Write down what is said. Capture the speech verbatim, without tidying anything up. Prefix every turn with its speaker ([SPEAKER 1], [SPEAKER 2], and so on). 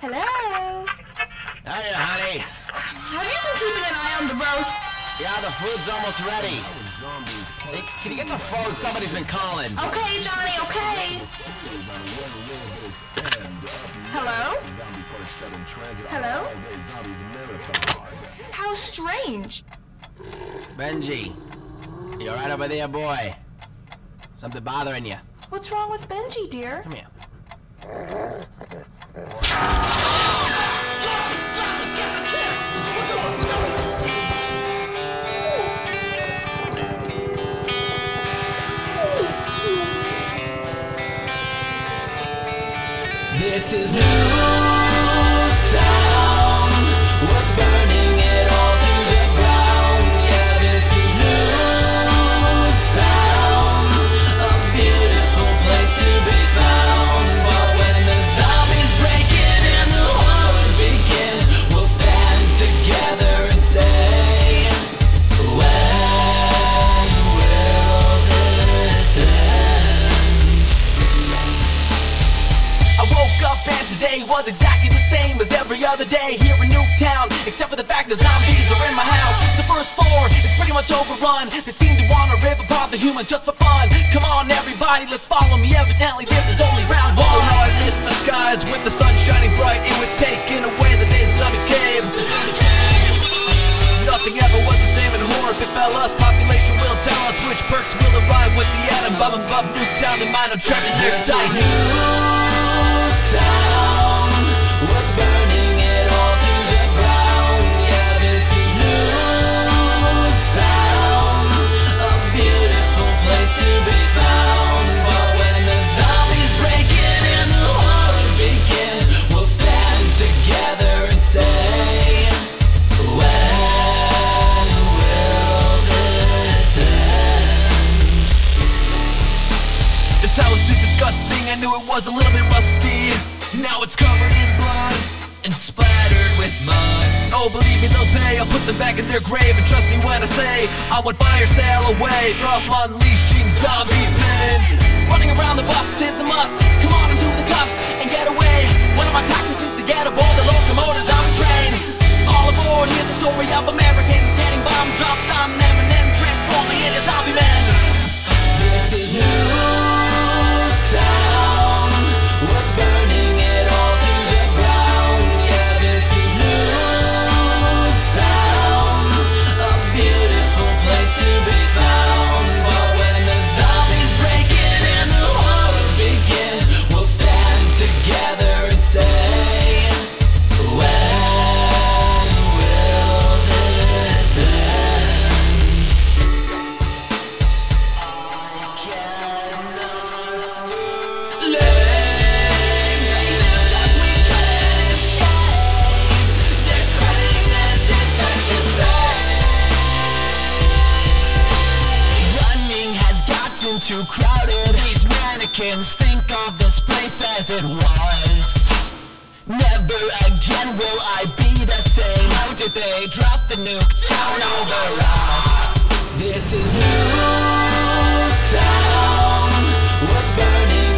[SPEAKER 1] Hello?
[SPEAKER 2] Hiya, honey.
[SPEAKER 1] Have you been keeping an eye on the roast?
[SPEAKER 2] Yeah, the food's almost ready. Hey, can you get the phone? Somebody's been calling.
[SPEAKER 1] Okay, Johnny, okay. Hello? Hello? How strange.
[SPEAKER 2] Benji, you alright over there, boy? Something bothering you?
[SPEAKER 1] What's wrong with Benji, dear?
[SPEAKER 2] Come here.
[SPEAKER 3] This is New Town. We're burning it all to the ground. Yeah, this is New Town, a beautiful place to be found. But when the zombies break in and the horror begins, we'll stand together and say, when will this end? I woke up and today was exactly the same as every other day here in Newtown, except for the fact that zombies are in my house. The first floor is pretty much overrun. They seem to want to rip apart the humans just for fun. Come on everybody, let's follow me. Evidently this is only round one.
[SPEAKER 4] Oh, how I missed the skies with the sun shining bright. It was taken away the day the zombies came. Nothing ever was the same, and horror befell us. Population will tell us which perks will arrive with the atom bomb above Newtown and mine. I'm trapped in their sight.
[SPEAKER 3] Town, we're burning it all to the ground. Yeah, this is New Town, a beautiful place to be found. But when the zombies break in and the horror begins, we'll stand together and say, when will this end?
[SPEAKER 4] This house is disgusting. I knew it was a little bit rusty. Now it's covered in blood and splattered with mud. Oh, believe me, they'll pay. I'll put them back in their grave. And trust me when I say I want fire sail away from unleashing zombie pain.
[SPEAKER 3] Running around the bus is a must. Come on and do the cuffs and get away. One of my tactics is to get aboard the locomotives on the train. All aboard, here's the story of Americans getting bombs dropped on them and then transforming into zombie men. This is New Town. We're burning it all to the ground. Yeah, this is New Town, a beautiful place to be found. But when the zombies break in and the horror begins, we'll stand together and say, when will this end? I cannot move. Living as we can't escape. They're spreading this infectious plague. Running has gotten too crowded. These mannequins think of this place as it was. Never again will I be the same. How did they drop the nuke down over us? This is New Town. We're burning